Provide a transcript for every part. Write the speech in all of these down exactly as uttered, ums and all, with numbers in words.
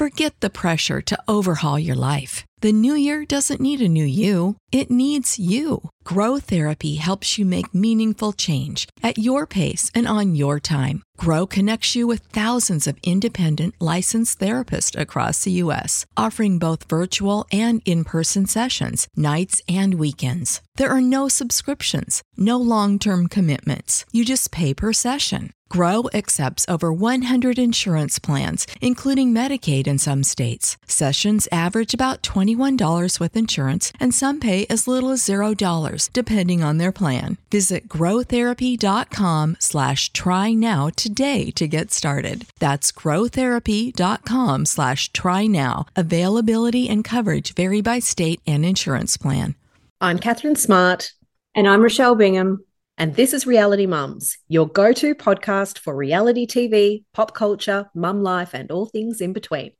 Forget the pressure to overhaul your life. The new year doesn't need a new you. It needs you. Grow Therapy helps you make meaningful change at your pace and on your time. Grow connects you with thousands of independent licensed therapists across the U S, offering both virtual and in-person sessions, nights and weekends. There are no subscriptions, no long-term commitments. You just pay per session. Grow accepts over one hundred insurance plans, including Medicaid in some states. Sessions average about twenty-one dollars with insurance, and some pay as little as zero dollars, depending on their plan. Visit growtherapy.com slash try now today to get started. That's growtherapy.com slash try now. Availability and coverage vary by state and insurance plan. I'm Catherine Smart. And I'm Rochelle Bingham. And this is Reality Mums, your go-to podcast for reality T V, pop culture, mum life, and all things in between.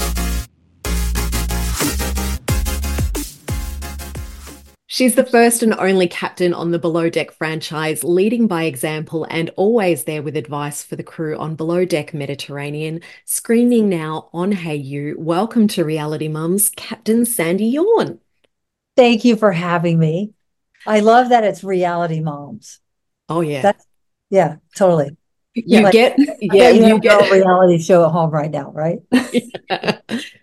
She's the first and only captain on the Below Deck franchise, leading by example and always there with advice for the crew on Below Deck Mediterranean. Screening now on Hey You. Welcome to Reality Mums, Captain Sandy Yawn. Thank you for having me. I love that it's Reality Moms. Oh, yeah. That's, yeah, totally. You like, get, yeah, you, you get a reality show at home right now, right? Yeah.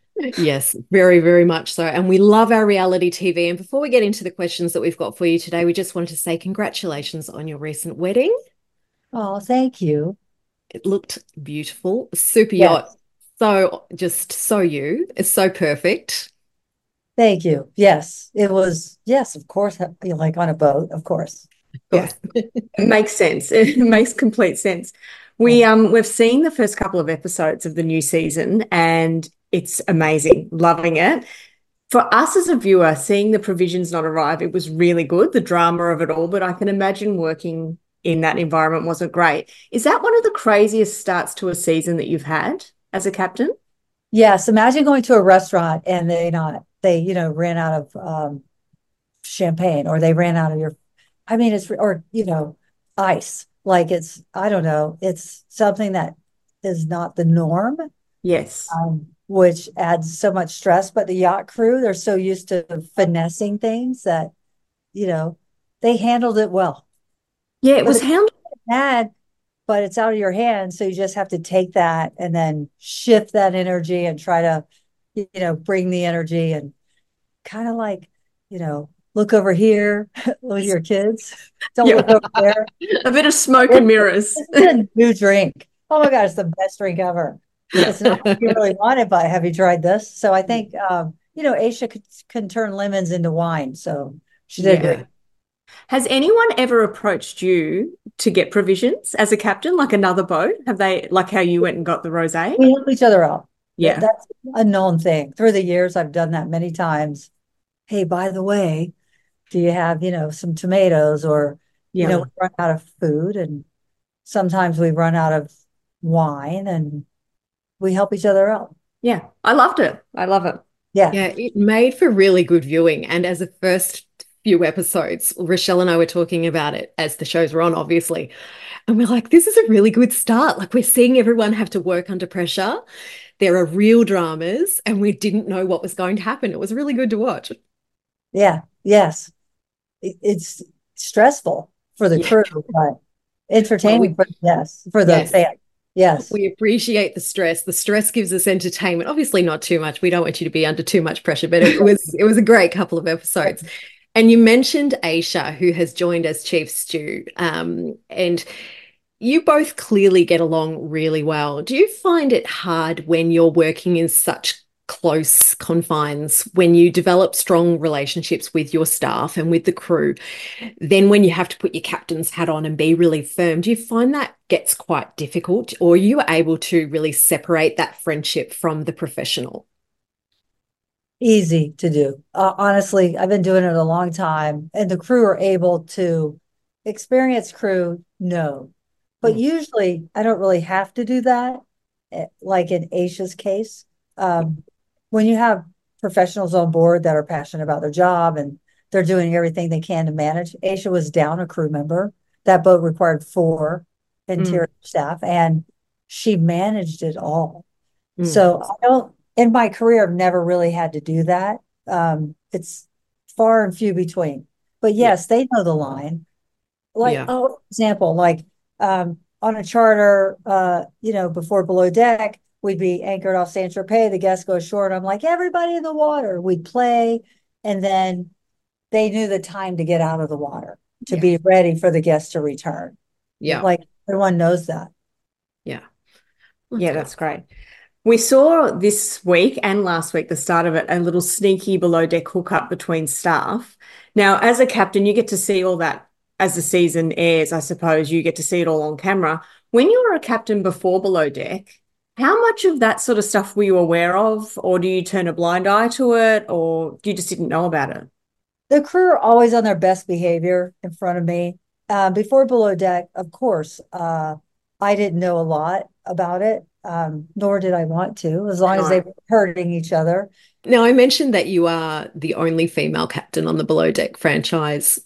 Yes, very, very much so. And we love our reality T V. And before we get into the questions that we've got for you today, we just wanted to say congratulations on your recent wedding. Oh, thank you. It looked beautiful. Super Yes. yacht. So just so you. It's so perfect. Thank you. Yes, it was. Yes, of course. Like on a boat, of course. Yeah, it makes sense. It makes complete sense. We um we've seen the first couple of episodes of the new season, and it's amazing. Loving it. For us as a viewer, seeing the provisions not arrive, it was really good. The drama of it all, but I can imagine working in that environment wasn't great. Is that one of the craziest starts to a season that you've had as a captain? Yes. Imagine going to a restaurant and they not they you know ran out of um, champagne, or they ran out of your. I mean, it's or you know ice. Like it's I don't know. It's something that is not the norm. Yes. Um, which adds so much stress. But the yacht crew, they're so used to finessing things that, you know, they handled it well. Yeah, it but was handled bad, but it's out of your hands. So you just have to take that and then shift that energy and try to, you know, bring the energy and kind of like, you know, look over here with your kids. Don't Yeah. look over there. a bit of smoke and mirrors. It's a new drink. Oh my God, it's the best drink ever. It's not what you really wanted, but have you tried this? So I think, um, you know, Aisha could, can turn lemons into wine. So she did Yeah. great. Has anyone ever approached you to get provisions as a captain, like another boat? Have they, like how you went and got the rosé? We help each other out. Yeah. That's a known thing. Through the years, I've done that many times. Hey, by the way, do you have, you know, some tomatoes, or, Yeah. you know, we run out of food, and sometimes we run out of wine, and we help each other out. Yeah. I loved it. I love it. Yeah. Yeah, it made for really good viewing. And as the first few episodes, Rochelle and I were talking about it as the shows were on, obviously. And we're like, this is a really good start. Like, we're seeing everyone have to work under pressure. There are real dramas, and we didn't know what was going to happen. It was really good to watch. Yeah. Yes. It, it's stressful for the Yeah. crew, but entertaining Well, for yes, for the Yes. fans. Yes. We appreciate the stress. The stress gives us entertainment. Obviously not too much. We don't want you to be under too much pressure, but it was it was a great couple of episodes. And you mentioned Aisha, who has joined as Chief Stew. Um, and you both clearly get along really well. Do you find it hard when you're working in such close confines, when you develop strong relationships with your staff and with the crew, then when you have to put your captain's hat on and be really firm, do you find that gets quite difficult, or are you able to really separate that friendship from the professional? Easy to do. Uh, honestly, I've been doing it a long time, and the crew are able to, experienced crew, no. But Mm. usually I don't really have to do that, eh, like in Aisha's case. Um, when you have professionals on board that are passionate about their job and they're doing everything they can to manage. Aisha was down a crew member. That boat required four interior Mm. staff, and she managed it all. Mm. So I don't in my career, I've never really had to do that. Um, it's far and few between. But Yeah. yes, they know the line. Like, Yeah. oh, example, like um, on a charter, uh, you know, before below deck, we'd be anchored off Saint Tropez. The guests go ashore, and I'm like, everybody in the water. We'd play, and then they knew the time to get out of the water to Yeah. be ready for the guests to return. Yeah. Like everyone knows that. Yeah. Yeah, good. that's great. We saw this week and last week, the start of it, a little sneaky below deck hookup between staff. Now, as a captain, you get to see all that as the season airs, I suppose. You get to see it all on camera. When you were a captain before below deck, how much of that sort of stuff were you aware of? Or do you turn a blind eye to it? Or you just didn't know about it? The crew are always on their best behavior in front of me. Uh, before below deck, of course, uh, I didn't know a lot about it, um, nor did I want to, as long as they No. were hurting each other. Now, I mentioned that you are the only female captain on the Below Deck franchise.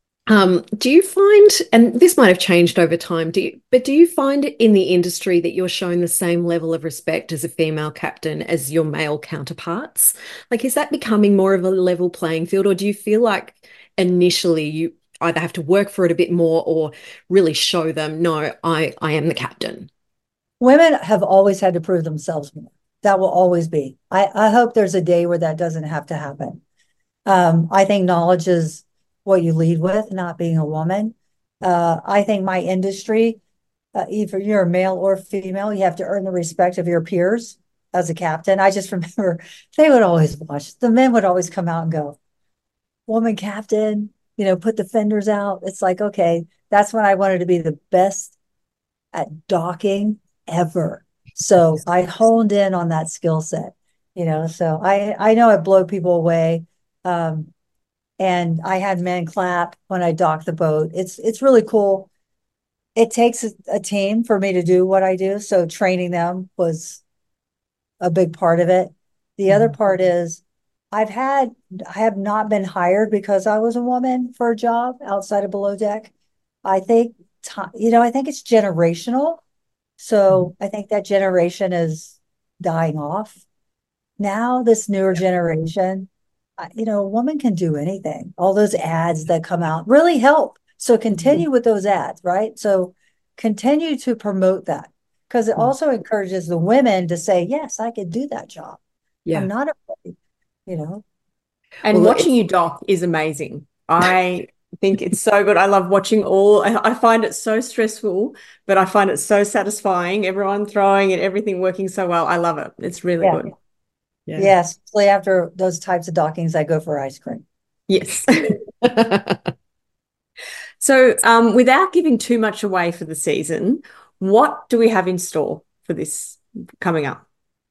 Um, do you find, and this might have changed over time, do you, but do you find in the industry that you're shown the same level of respect as a female captain as your male counterparts? Like, is that becoming more of a level playing field, or do you feel like initially you either have to work for it a bit more or really show them, no, I, I am the captain? Women have always had to prove themselves more. That will always be. I, I hope there's a day where that doesn't have to happen. Um, I think knowledge is what you lead with, not being a woman. Uh, I think my industry, uh, either you're a male or female, you have to earn the respect of your peers as a captain. I just remember they would always watch, the men would always come out and go, woman captain, you know, put the fenders out. It's like, okay, that's when I wanted to be the best at docking ever. So I honed in on that skill set, you know, so I, I know I blow people away. Um, and I had men clap when I docked the boat. It's, it's really cool. It takes a, a team for me to do what I do. So training them was a big part of it. The other part is I've had, I have not been hired because I was a woman for a job outside of below deck. I think, you know, I think it's generational. So I think that generation is dying off. Now, this newer generation, you know, a woman can do anything. All those ads that come out really help. So continue with those ads, right? So continue to promote that because it also encourages the women to say, yes, I could do that job. Yeah. I'm not afraid, you know. And Well, watching you dock is amazing. I think it's so good. I love watching all, I find it so stressful, but I find it so satisfying. Everyone throwing and everything working so well. I love it. It's really Yeah. good. Yeah. Yes, especially after those types of dockings, I go for ice cream. Yes. So um, without giving too much away for the season, what do we have in store for this coming up?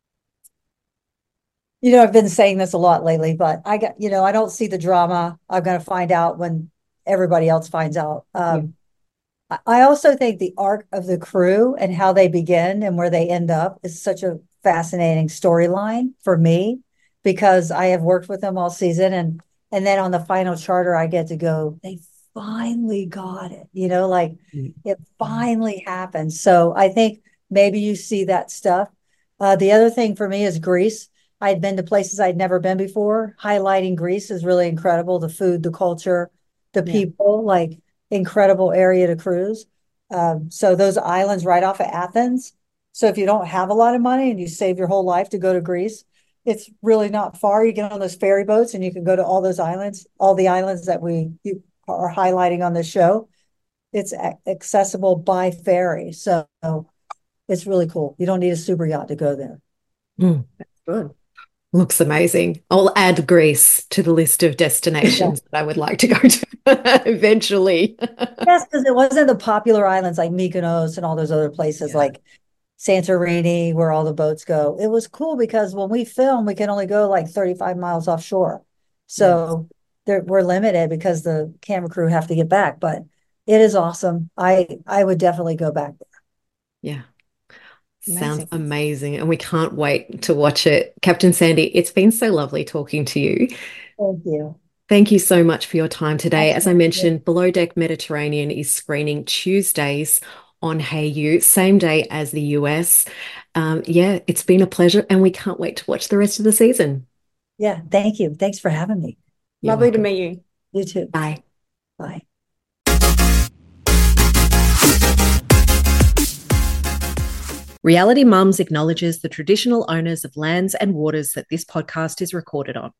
You know, I've been saying this a lot lately, but I got, you know, I don't see the drama. I'm going to find out when everybody else finds out. Um, I I also think the arc of the crew and how they begin and where they end up is such a fascinating storyline for me because I have worked with them all season and and then on the final charter I get to go, they finally got it, you know, like it finally happened. So I think maybe you see that stuff. Uh, the other thing for me is Greece. I'd been to places I'd never been before. Highlighting Greece is really incredible. The food, the culture, the Yeah. people, like incredible area to cruise. Um, so those islands right off of Athens. So if you don't have a lot of money and you save your whole life to go to Greece, it's really not far. You get on those ferry boats and you can go to all those islands, all the islands that we you are highlighting on the show. It's a- accessible by ferry. So it's really cool. You don't need a super yacht to go there. Mm. Good. Looks amazing. I'll add Greece to the list of destinations that I would like to go to eventually. Yes, because it wasn't the popular islands like Mykonos and all those other places Yeah. like Santorini, where all the boats go. It was cool because when we film, we can only go like thirty-five miles offshore. So there, we're limited because the camera crew have to get back. But it is awesome. I I would definitely go back there. Yeah. Sounds Amazing. amazing. And we can't wait to watch it. Captain Sandy, it's been so lovely talking to you. Thank you. Thank you so much for your time today. As I Absolutely. mentioned, Below Deck Mediterranean is screening Tuesdays on Hey You, same day as the U S. Um, yeah, it's been a pleasure, and we can't wait to watch the rest of the season. Yeah, thank you. Thanks for having me. You're Lovely to welcome. meet you. You too. Bye. Bye. Reality Mums acknowledges the traditional owners of lands and waters that this podcast is recorded on,